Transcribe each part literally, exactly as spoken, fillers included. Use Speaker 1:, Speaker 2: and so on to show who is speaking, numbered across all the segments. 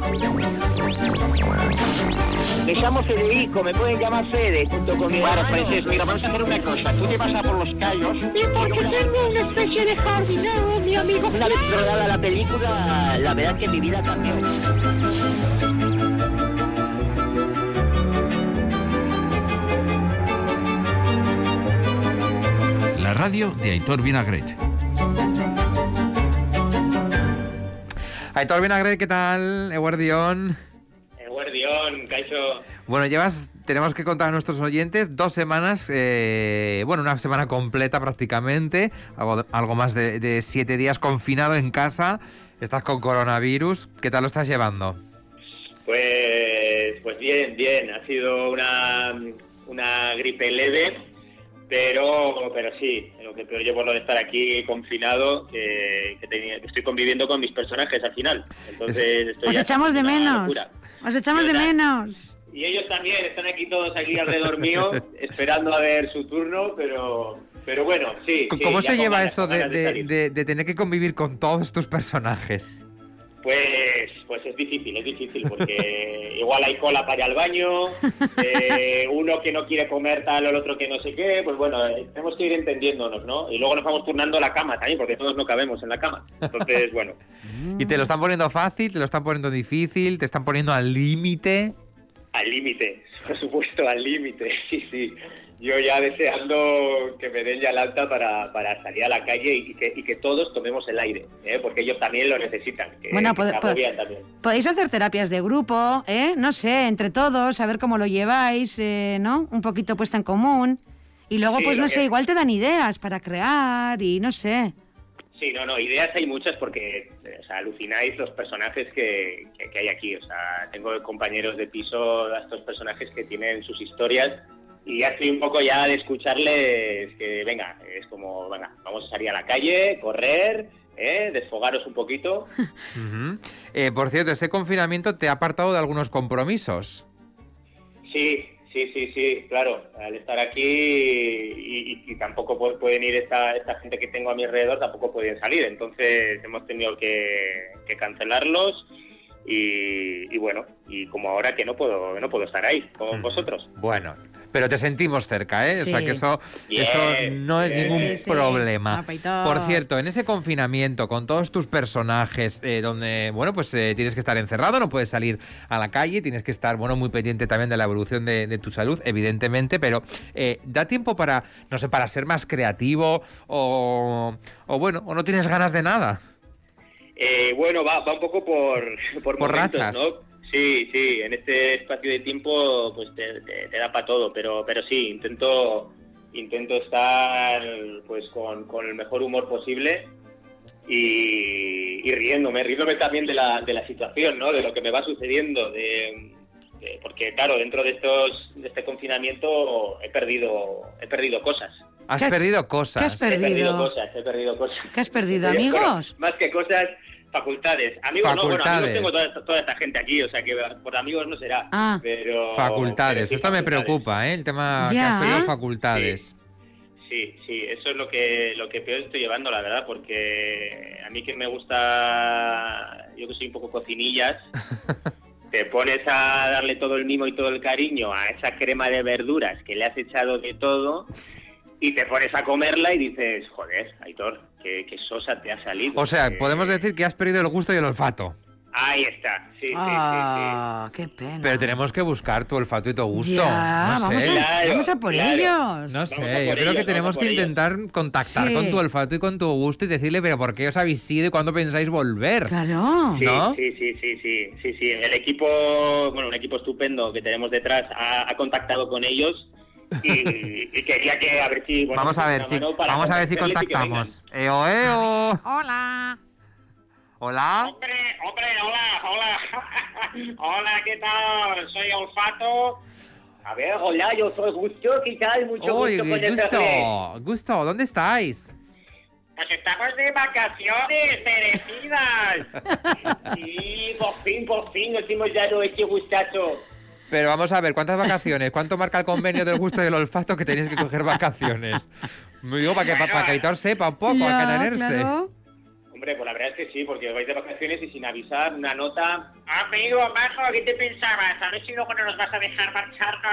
Speaker 1: Me llamo Federico, me pueden llamar Fede, junto con mi
Speaker 2: Bueno,
Speaker 1: hermano.
Speaker 2: Princess, mira, vamos a hacer una cosa. Tú te vas a por los callos.
Speaker 3: Y porque tengo una especie de jardinero, mi amigo.
Speaker 1: Una vez rodada la película, la verdad que mi vida cambió.
Speaker 4: La radio de Aitor Vinagret.
Speaker 5: Aitor Vinagret, ¿qué tal? Eguardión.
Speaker 6: Eguardión, Caixo.
Speaker 5: Bueno, llevas, tenemos que contar a nuestros oyentes, dos semanas, eh, bueno, una semana completa prácticamente, algo, algo más de, de siete días confinado en casa, estás con coronavirus, ¿qué tal lo estás llevando?
Speaker 6: Pues, pues bien, bien, ha sido una, una gripe leve. Pero pero sí, lo que peor llevo lo de estar aquí confinado, que, que, tenía, que estoy conviviendo con mis personajes al final. Entonces estoy
Speaker 3: Os echamos de menos.
Speaker 6: Locura.
Speaker 3: Os echamos de menos.
Speaker 6: Y ellos también, están aquí todos aquí alrededor mío, esperando a ver su turno, pero pero bueno, sí.
Speaker 5: ¿Cómo
Speaker 6: sí,
Speaker 5: se
Speaker 6: ya
Speaker 5: lleva
Speaker 6: ganas,
Speaker 5: eso de,
Speaker 6: de,
Speaker 5: de, de, de tener que convivir con todos tus personajes?
Speaker 6: Pues pues es difícil, es difícil, porque igual hay cola para ir al baño, eh, uno que no quiere comer tal o el otro que no sé qué, pues bueno, eh, tenemos que ir entendiéndonos, ¿no? Y luego nos vamos turnando la cama también, porque todos no cabemos en la cama. Entonces, bueno.
Speaker 5: ¿Y te lo están poniendo fácil, te lo están poniendo difícil, te están poniendo al límite?
Speaker 6: Al límite, por supuesto, al límite, sí, sí. Yo ya deseando que me den ya el alta para, para salir a la calle y que, y que todos tomemos el aire, ¿eh? Porque ellos también lo necesitan. Que,
Speaker 3: Bueno,
Speaker 6: que
Speaker 3: pod-
Speaker 6: se
Speaker 3: pod-
Speaker 6: agobian también.
Speaker 3: podéis hacer terapias de grupo, ¿eh? No sé, entre todos, a ver cómo lo lleváis, eh, ¿no? Un poquito puesta en común. Y luego,
Speaker 6: Sí,
Speaker 3: pues
Speaker 6: lo
Speaker 3: no
Speaker 6: que-
Speaker 3: sé, igual te dan ideas para crear y no sé.
Speaker 6: Sí, no, no, ideas hay muchas porque, o sea, alucináis los personajes que, que, que hay aquí. O sea, tengo compañeros de piso, estos personajes que tienen sus historias y ya estoy un poco ya de escucharles que, venga, es como, venga, vamos a salir a la calle, correr, ¿eh? Desfogaros un poquito.
Speaker 5: Uh-huh. eh, por cierto, ese confinamiento te ha apartado de algunos compromisos.
Speaker 6: Sí, sí, sí, sí, claro. Al estar aquí y, y, y tampoco pu- pueden ir esta, esta gente que tengo a mi alrededor, tampoco pueden salir. Entonces hemos tenido que, que cancelarlos y, y bueno, y como ahora que no puedo, no puedo estar ahí con vosotros.
Speaker 5: Bueno, pero te sentimos cerca, ¿eh?
Speaker 3: Sí.
Speaker 5: O sea que eso,
Speaker 6: Bien,
Speaker 5: eso no es
Speaker 6: bien.
Speaker 5: ningún
Speaker 3: Sí, sí.
Speaker 5: problema.
Speaker 3: Ah, Paitor.
Speaker 5: Por cierto, en ese confinamiento, con todos tus personajes, eh, donde, bueno, pues eh, tienes que estar encerrado, no puedes salir a la calle, tienes que estar, bueno, muy pendiente también de la evolución de, de tu salud, evidentemente, pero eh, ¿da tiempo para, no sé, para ser más creativo o, o bueno, o no tienes ganas de nada?
Speaker 6: Eh, bueno, va, va un poco por, por,
Speaker 5: Por
Speaker 6: momentos,
Speaker 5: rachas.
Speaker 6: ¿no? Sí, sí, en este espacio de tiempo pues te, te, te da para todo, pero pero sí, intento intento estar pues con, con el mejor humor posible y, y riéndome, riéndome también de la, de la situación, ¿no? De lo que me va sucediendo, de, de- porque claro, dentro de estos de este confinamiento he perdido he perdido cosas.
Speaker 5: Has
Speaker 3: ¿Qué-
Speaker 5: perdido cosas.
Speaker 3: qué has
Speaker 6: He perdido
Speaker 3: perdido?
Speaker 6: cosas, he perdido cosas.
Speaker 3: ¿Qué has perdido,
Speaker 6: Sí, bueno,
Speaker 3: amigos?
Speaker 6: más que cosas, facultades. Amigos no, bueno,
Speaker 5: Facultades.
Speaker 6: amigos tengo toda, toda esta gente aquí, o sea que por amigos no será.
Speaker 3: Ah.
Speaker 6: Pero,
Speaker 5: Facultades.
Speaker 6: pero sí,
Speaker 5: Esto me
Speaker 6: facultades.
Speaker 5: preocupa, ¿eh? El tema que
Speaker 3: Ya.
Speaker 5: has perdido facultades.
Speaker 6: Sí, sí, eso es lo que lo que peor estoy llevando, la verdad, porque a mí que me gusta, yo que soy un poco cocinillas, te pones a darle todo el mimo y todo el cariño a esa crema de verduras que le has echado de todo y te pones a comerla y dices, joder, Aitor, qué, qué sosa te ha salido.
Speaker 5: O sea,
Speaker 6: Eh,
Speaker 5: podemos decir que has perdido el gusto y el olfato.
Speaker 6: Ahí está, sí, sí,
Speaker 3: Ah, qué pena.
Speaker 5: Pero tenemos que buscar tu olfato y tu gusto.
Speaker 3: Ya,
Speaker 5: no
Speaker 3: vamos,
Speaker 5: sé.
Speaker 3: a,
Speaker 6: Claro,
Speaker 3: vamos a por
Speaker 6: claro.
Speaker 3: ellos.
Speaker 5: No
Speaker 6: Vamos
Speaker 5: sé,
Speaker 6: a
Speaker 5: yo
Speaker 6: por
Speaker 5: creo
Speaker 6: ellos,
Speaker 5: que
Speaker 6: vamos
Speaker 5: tenemos
Speaker 6: a por
Speaker 5: que
Speaker 6: ellos.
Speaker 5: intentar contactar
Speaker 3: Sí.
Speaker 5: con tu olfato y con tu gusto y decirle, pero ¿por qué os habéis ido y cuándo pensáis volver?
Speaker 3: Claro.
Speaker 6: Sí,
Speaker 5: ¿no?
Speaker 6: sí, sí, sí, sí, sí, sí. El equipo, bueno, un equipo estupendo que tenemos detrás ha, ha contactado con ellos y, y quería que a ver si bueno,
Speaker 5: Vamos a ver
Speaker 6: una
Speaker 5: si
Speaker 6: mano para
Speaker 5: vamos a ver si
Speaker 6: convencerles y que
Speaker 5: contactamos. Eo, eo.
Speaker 3: Hola.
Speaker 5: Hola.
Speaker 6: Hombre, hombre, hola, hola. Hola, ¿qué tal? Soy Olfato. A ver, hola, yo soy Gusto, ¿qué tal? Mucho
Speaker 5: Oye,
Speaker 6: gusto conocerle.
Speaker 5: Gusto, Gusto, ¿dónde estáis?
Speaker 6: Pues estamos de vacaciones, merecidas. Sí, por fin, por fin nos hemos dado este gustazo.
Speaker 5: Pero vamos a ver, ¿cuántas vacaciones? ¿Cuánto marca el convenio del gusto y del olfato que tenéis que coger vacaciones? Me digo, para que, para que Aitor sepa un poco, a
Speaker 3: Ya,
Speaker 5: canerse.
Speaker 3: claro.
Speaker 6: Hombre, pues la verdad es que sí, porque vais de vacaciones y sin avisar, una nota...
Speaker 2: Amigo, majo, ¿qué te pensabas? A ver si luego no nos vas a dejar marcharnos.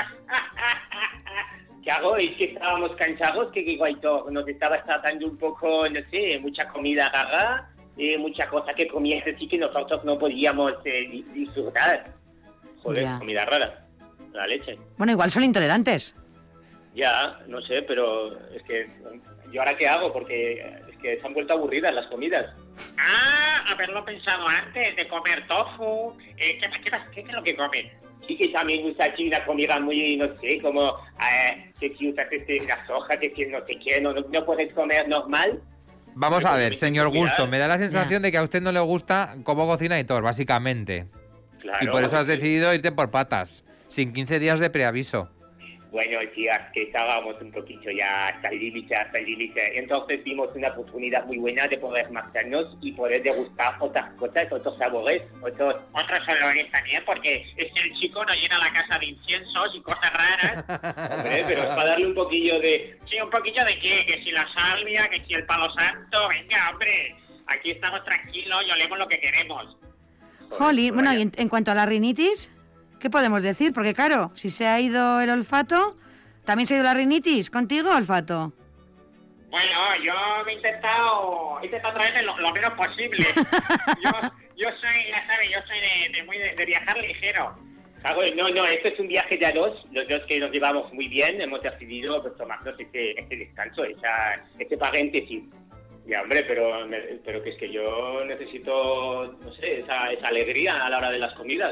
Speaker 6: ¿Qué hago? Es que estábamos cansados, que Aitor nos estaba tratando un poco, no sé, mucha comida gaga, eh, mucha cosa que comías así que nosotros no podíamos eh, disfrutar. Joder,
Speaker 3: Ya.
Speaker 6: comida rara, la leche.
Speaker 3: Bueno, igual son intolerantes.
Speaker 6: Ya, no sé, pero es que... ¿Yo ahora qué hago? Porque es que se han vuelto aburridas las comidas.
Speaker 2: Ah, haberlo pensado antes, de comer tofu. Eh, ¿qué, qué, qué es lo que comen?
Speaker 6: Sí que también usa aquí una comida muy, no sé, como eh, que si usas este, la soja, que si no sé qué, no, no puedes comer normal.
Speaker 5: Vamos a ver, señor Gusto, me da la sensación
Speaker 3: Ya.
Speaker 5: de que a usted no le gusta cómo cocina Aitor, básicamente.
Speaker 6: Claro.
Speaker 5: Y por eso has
Speaker 6: sí.
Speaker 5: decidido irte por patas, sin quince días de preaviso.
Speaker 6: Bueno, tía, que estábamos un poquito ya hasta el límite, hasta el límite. Entonces vimos una oportunidad muy buena de poder marcharnos y poder degustar otras cosas, otros sabores, otros...
Speaker 2: Otros olores también, porque es que el chico nos llena la casa de inciensos y cosas raras.
Speaker 6: Hombre, pero es para darle un poquillo de...
Speaker 2: Sí, un poquillo de qué, que si la salvia, que si el palo santo. Venga, hombre, aquí estamos tranquilos y olemos lo que queremos.
Speaker 3: Jolín, bueno,
Speaker 6: vaya.
Speaker 3: y en, en cuanto a la rinitis, ¿qué podemos decir? Porque claro, si se ha ido el olfato, ¿también se ha ido la rinitis? ¿Contigo, olfato?
Speaker 2: Bueno, yo me he intentado, he intentado traerme lo, lo menos posible. Yo, yo soy, ya sabes, yo soy de, de, muy de, de viajar ligero.
Speaker 6: Claro, no, no, esto es un viaje de a dos, los dos que nos llevamos muy bien, hemos decidido pues, tomarnos este, este descanso, esa, este paréntesis. Ya, hombre, pero, me- pero que es que yo necesito, no sé, esa, esa alegría a la hora de las comidas.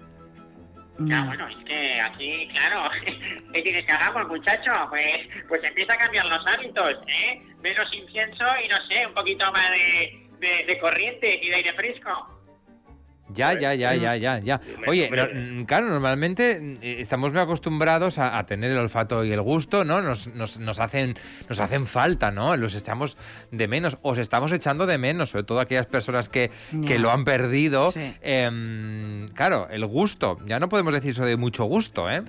Speaker 2: Ya,
Speaker 3: No.
Speaker 2: bueno, es que aquí, claro, ¿qué quieres que hagamos, muchacho? Pues, pues empieza a cambiar los hábitos, ¿eh? Menos incienso y, no sé, un poquito más de, de, de corriente y de aire fresco.
Speaker 5: Ya, ya, ya, ya, ya, ya. Oye, no, mm, claro, normalmente mm, eh, estamos muy acostumbrados a, a tener el olfato y el gusto, ¿no? Nos, nos, nos hacen, nos hacen falta, ¿no? Los estamos de menos, os estamos echando de menos, sobre todo aquellas personas que, que
Speaker 3: Ya.
Speaker 5: lo han perdido.
Speaker 3: Sí.
Speaker 5: Em, claro, el gusto, ya no podemos decir eso de mucho gusto, ¿eh?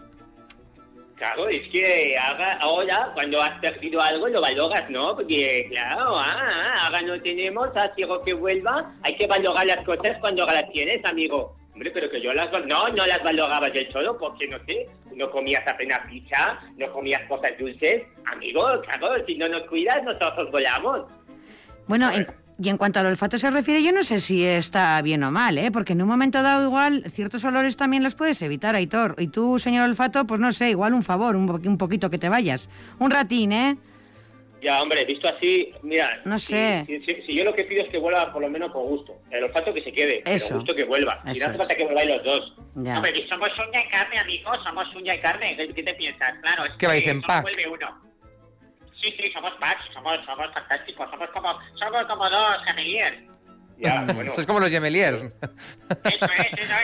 Speaker 6: Claro, es que haga, ahora, cuando has perdido algo, lo valoras, ¿no? Porque, claro, ah, ah, ahora no tenemos, ah, quiero que vuelva, hay que valorar las cosas cuando las tienes, amigo. Hombre, pero que yo las... val- No, no las valoraba del todo, porque, no sé, no comías apenas pizza, no comías cosas dulces. Amigo, claro, si no nos cuidas, nosotros volamos.
Speaker 3: Bueno, en- y en cuanto al olfato se refiere, yo no sé si está bien o mal, ¿eh? Porque en un momento dado igual ciertos olores también los puedes evitar, Aitor. Y tú, señor olfato, pues no sé, igual un favor, un, po- un poquito que te vayas. Un ratín, ¿eh?
Speaker 6: Ya, hombre, visto así, mira...
Speaker 3: No
Speaker 6: si-
Speaker 3: sé.
Speaker 6: Si, si- si yo lo que pido es que vuelva por lo menos por gusto. El olfato que se quede,
Speaker 3: Eso.
Speaker 6: pero gusto que vuelva. Y
Speaker 3: Eso
Speaker 6: no hace
Speaker 3: es.
Speaker 6: falta que volváis los dos.
Speaker 3: Ya.
Speaker 2: Hombre, que somos uña y carne, amigos, somos uña y carne. ¿Qué, qué te piensas? Claro, es
Speaker 5: ¿Qué vais en
Speaker 2: solo
Speaker 5: pack?
Speaker 2: vuelve uno. Sí, sí, somos packs, somos, somos fantásticos, somos como, somos como dos gemeliers.
Speaker 6: Ya, bueno.
Speaker 5: Eso es como los gemeliers.
Speaker 2: Eso es, eso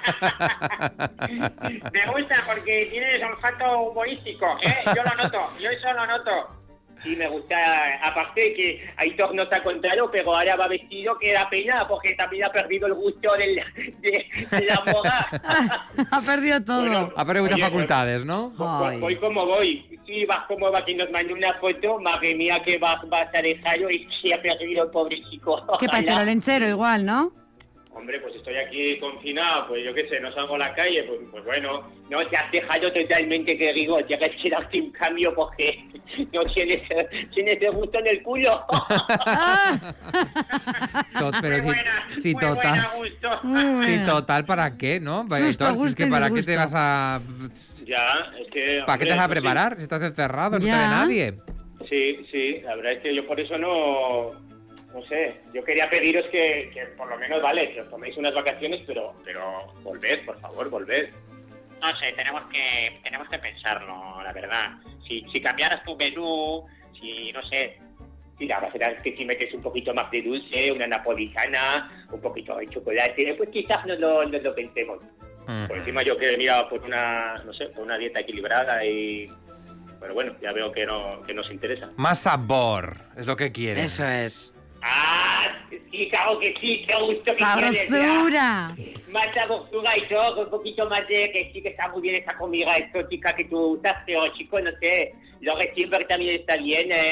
Speaker 2: es. Me gusta porque tienes olfato humorístico, ¿eh? Yo lo noto, yo eso lo noto.
Speaker 6: Sí, me gusta, aparte que Aitor no te ha contado, pero ahora va vestido que da pena porque también ha perdido el gusto del, de, de la moda.
Speaker 3: Ha perdido todo.
Speaker 6: Bueno,
Speaker 5: Ha perdido muchas
Speaker 6: Oye,
Speaker 5: facultades, ¿no?
Speaker 6: Voy,
Speaker 3: Ay.
Speaker 6: voy como voy. Sí, vas como va, que nos mandó una foto, madre mía, que vas, vas a dejarlo y se ha perdido el pobre chico.
Speaker 3: ¿Qué parece
Speaker 6: Ojalá.
Speaker 3: el olenchero igual, no?
Speaker 6: Hombre, pues estoy aquí confinado, pues yo qué sé, no salgo a la calle, pues, pues bueno, no te has dejado totalmente, que digo, tienes que darte un cambio porque no tienes, tienes el gusto en el culo.
Speaker 3: Ah.
Speaker 5: To- pero
Speaker 2: muy
Speaker 5: si,
Speaker 2: buena,
Speaker 5: si
Speaker 2: muy
Speaker 5: total,
Speaker 2: buena, gusto.
Speaker 3: Muy
Speaker 5: si
Speaker 3: buena.
Speaker 5: total, ¿para qué, no?
Speaker 3: Susto,
Speaker 5: Entonces, es
Speaker 3: gusto
Speaker 5: que
Speaker 3: y
Speaker 5: ¿para qué
Speaker 3: disgusto.
Speaker 5: te vas a...
Speaker 6: Ya, es que...
Speaker 5: ¿Para qué te
Speaker 6: hombre,
Speaker 5: vas a
Speaker 6: pues sí.
Speaker 5: preparar si estás encerrado, no te
Speaker 3: Ya.
Speaker 5: ve nadie?
Speaker 6: Sí, sí, la verdad es que yo por eso no... No sé, yo quería pediros que, que por lo menos, vale, que os toméis unas vacaciones, pero pero volved, por favor, volved.
Speaker 2: No sé, tenemos que tenemos que pensarlo, la verdad. Si, si cambiaras tu menú, si, no sé,
Speaker 6: Y la verdad es que si metes un poquito más de dulce, una napolitana, un poquito de chocolate, pues quizás nos lo, nos lo pensemos.
Speaker 5: Ujú.
Speaker 6: Por encima yo que he mirado por una, no sé, por una dieta equilibrada y... Pero bueno, ya veo que no que nos interesa.
Speaker 5: Más sabor, es lo que quieres.
Speaker 3: Eso es.
Speaker 6: ¡Ah! Sí, claro que sí, qué gusto que tienes, ya.
Speaker 3: ¡Sabrosura!
Speaker 6: Más sabrosura y todo, un poquito más de que sí que está muy bien esa comida exótica que tú usas, pero chico, no sé, lo Silver también está bien, ¿eh?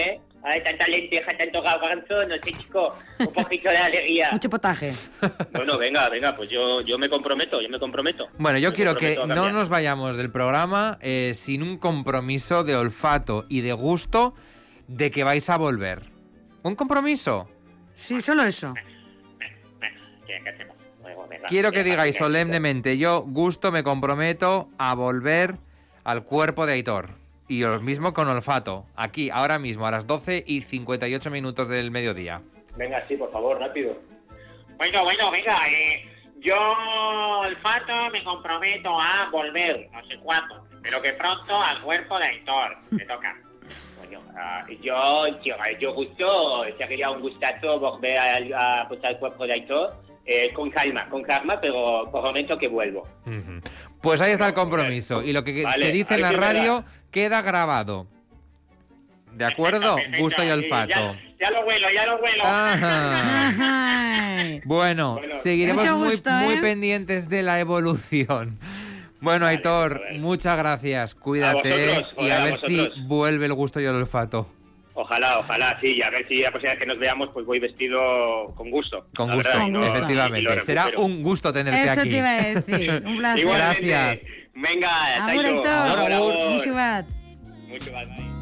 Speaker 1: Ay, tanta lenteja, tanto garbanzo, no sé, chico, un poquito de alegría.
Speaker 3: Mucho potaje.
Speaker 6: Bueno, venga, venga, pues yo, yo me comprometo, yo me comprometo.
Speaker 5: Bueno, yo
Speaker 6: Me
Speaker 5: quiero que
Speaker 6: comprometo a
Speaker 5: no
Speaker 6: cambiar.
Speaker 5: nos vayamos del programa eh, sin un compromiso de olfato y de gusto de que vais a volver. ¿Un compromiso?
Speaker 3: Sí, solo eso.
Speaker 2: ¿Qué, qué hacemos? Bueno, venga,
Speaker 5: Quiero que
Speaker 2: venga,
Speaker 5: digáis
Speaker 2: venga.
Speaker 5: solemnemente, yo, gusto, me comprometo a volver al cuerpo de Aitor. Y lo mismo con olfato, aquí, ahora mismo, a las doce y cincuenta y ocho minutos del mediodía.
Speaker 6: Venga, sí, por favor, rápido.
Speaker 2: Bueno, bueno, venga, eh, yo, olfato, me comprometo a volver, no sé cuándo, pero que pronto al cuerpo de Aitor. Me toca.
Speaker 1: Bueno, ah, yo, yo, yo gusto, sería un gustazo volver al, a, pues, al cuerpo de Aitor, eh, con calma, con calma, pero por momento que vuelvo.
Speaker 5: Ujú. Pues ahí está el compromiso. Y lo que
Speaker 6: Vale,
Speaker 5: se dice
Speaker 6: a
Speaker 5: en la
Speaker 6: ver si es
Speaker 5: radio
Speaker 6: verdad.
Speaker 5: queda grabado. ¿De acuerdo?
Speaker 2: Perfecto,
Speaker 5: Gusto y
Speaker 2: perfecto.
Speaker 5: olfato.
Speaker 2: Ya, ya lo huelo, ya lo huelo.
Speaker 5: Ajá.
Speaker 3: Ajá.
Speaker 5: Bueno,
Speaker 6: Bueno,
Speaker 5: seguiremos
Speaker 3: mucho
Speaker 5: muy,
Speaker 3: gusto,
Speaker 5: muy
Speaker 3: ¿eh?
Speaker 5: pendientes de la evolución. Bueno,
Speaker 6: Vale,
Speaker 5: Aitor,
Speaker 6: a ver.
Speaker 5: muchas gracias. Cuídate
Speaker 6: vosotros,
Speaker 5: y a
Speaker 6: hola, a
Speaker 5: ver si
Speaker 6: vosotros.
Speaker 5: vuelve el gusto y el olfato.
Speaker 6: Ojalá, ojalá, sí, y a ver si la próxima vez que nos veamos, pues voy vestido con gusto.
Speaker 5: Con
Speaker 6: la
Speaker 5: gusto,
Speaker 6: verdad, y
Speaker 3: Con gusto.
Speaker 5: efectivamente.
Speaker 6: y lo
Speaker 5: Será
Speaker 6: recupero.
Speaker 5: un gusto tenerte
Speaker 3: Eso
Speaker 5: aquí.
Speaker 3: te iba a decir. Un placer.
Speaker 6: Igualmente.
Speaker 5: Gracias.
Speaker 6: Venga,
Speaker 3: Agur,
Speaker 6: Taito.
Speaker 3: Aitor.
Speaker 6: Agur, agur.
Speaker 3: Mucho bat.
Speaker 6: Mucho más.